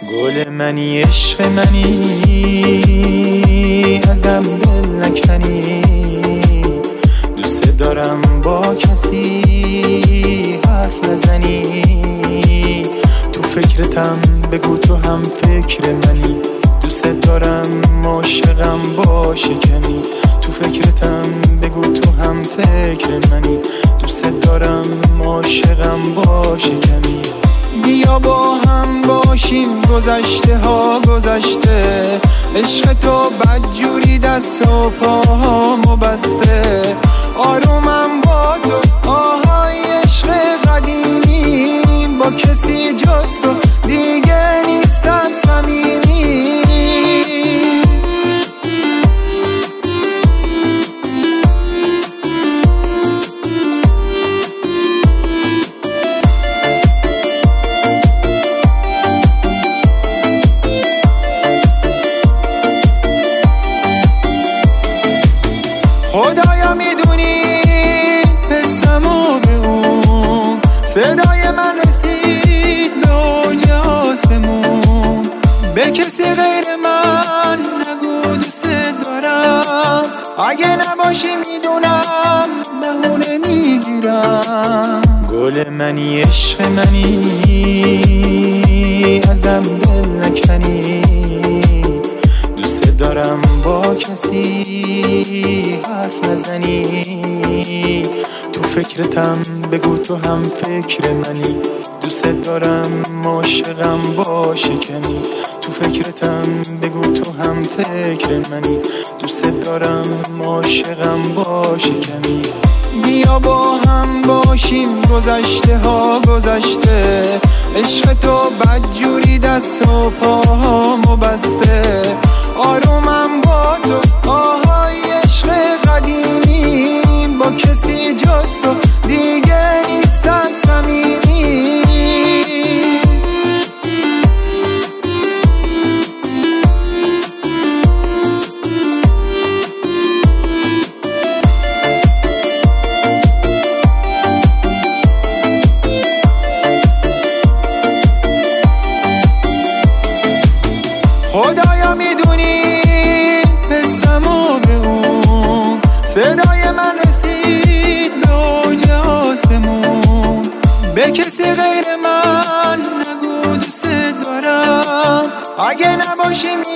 گل منی عشق منی ازم دل نکنی، دوست دارم با کسی حرف نزنی، تو فکرتم بگو تو هم فکر منی، دوست دارم عاشقم با شکنی، تو فکرتم بگو تو هم فکر منی، دوست دارم عاشقم با شکنی. بیا با هم باشیم گذشته ها گذشته، عشق تو بدجوری دست و پاهامو بسته، آرومم با تو آهای عشق قدیمی، با کسی جز تو دیگه نیستم صمیمی. خدایا میدونی حسمو به اون، صدای من رسید به اوج آسمون، به کسی غیر من نگو دوست دارم، اگه نباشی میدونم بهونه میگیرم. گل منی عشق منی ازم دل نکنی، دوست دارم با کسی حرف نزنی، تو فکرتم بگو تو هم فکر منی، دوست دارم عاشقم با شکنی، تو فکرتم بگو تو هم فکر منی، دوست دارم عاشقم با شکنی. بیا با هم باشیم گذشته ها گذشته، عشق تو بدجوری دست و پاهامو بسته، آرومم با تو آهای عشق قدیمی، با کسی جز تو دیگه نیستم صمیمی. خدایا میدونی حسمو به اون، صدای من رسید به اوج آسمون، به کسی غیر من نگو دوست دارم، اگه نباشی